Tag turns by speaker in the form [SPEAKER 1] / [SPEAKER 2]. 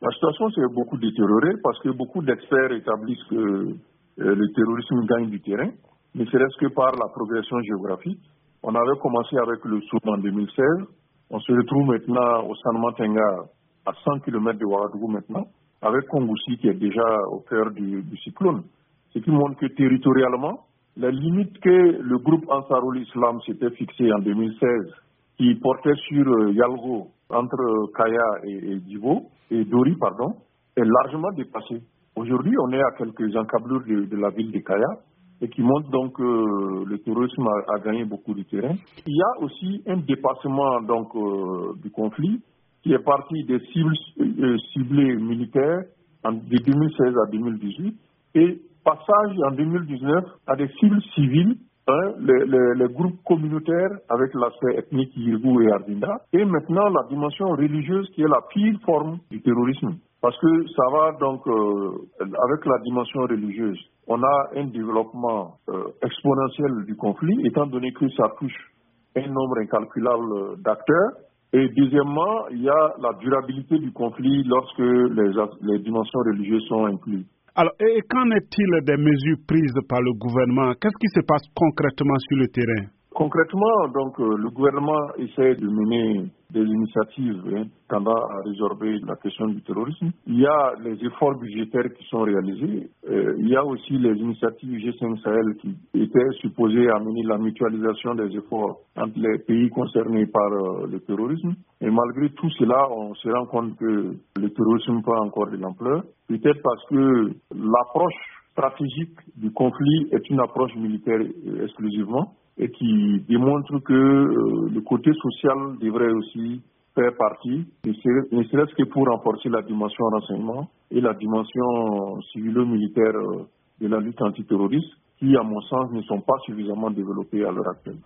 [SPEAKER 1] La situation s'est beaucoup détériorée parce que beaucoup d'experts établissent que le terrorisme gagne du terrain, ne serait-ce que par la progression géographique. On avait commencé avec le Soum en 2016. On se retrouve maintenant au Sanmatenga, à 100 km de Ouagadougou maintenant, avec Kongoussi qui est déjà au cœur du cyclone. Ce qui montre que territorialement, la limite que le groupe Ansarul Islam s'était fixée en 2016, qui portait sur Yalgo, entre Kaya et Divo, et Dori, pardon, est largement dépassée. Aujourd'hui, on est à quelques encablures de la ville de Kaya, et qui montre donc que le terrorisme a gagné beaucoup de terrain. Il y a aussi un dépassement donc du conflit qui est parti des cibles ciblées militaires de 2016 à 2018 et passage en 2019 à des cibles civiles, les groupes communautaires avec l'aspect ethnique Yirgou et Ardinda, et maintenant la dimension religieuse qui est la pire forme du terrorisme. Parce que ça va donc avec la dimension religieuse. On a un développement exponentiel du conflit, étant donné que ça touche un nombre incalculable d'acteurs. Et deuxièmement, il y a la durabilité du conflit lorsque les dimensions religieuses sont incluses.
[SPEAKER 2] Alors, et qu'en est-il des mesures prises par le gouvernement? Qu'est-ce qui se passe concrètement sur le terrain?
[SPEAKER 1] Concrètement, donc, le gouvernement essaie de mener des initiatives tendant à résorber la question du terrorisme. Il y a les efforts budgétaires qui sont réalisés. Il y a aussi les initiatives G5 Sahel qui étaient supposées amener la mutualisation des efforts entre les pays concernés par le terrorisme. Et malgré tout cela, on se rend compte que le terrorisme prend encore de l'ampleur. Peut-être parce que l'approche stratégique du conflit est une approche militaire exclusivement, et qui démontre que le côté social devrait aussi faire partie, ne serait-ce que pour renforcer la dimension renseignement et la dimension civilo-militaire de la lutte antiterroriste, qui, à mon sens, ne sont pas suffisamment développées à l'heure actuelle.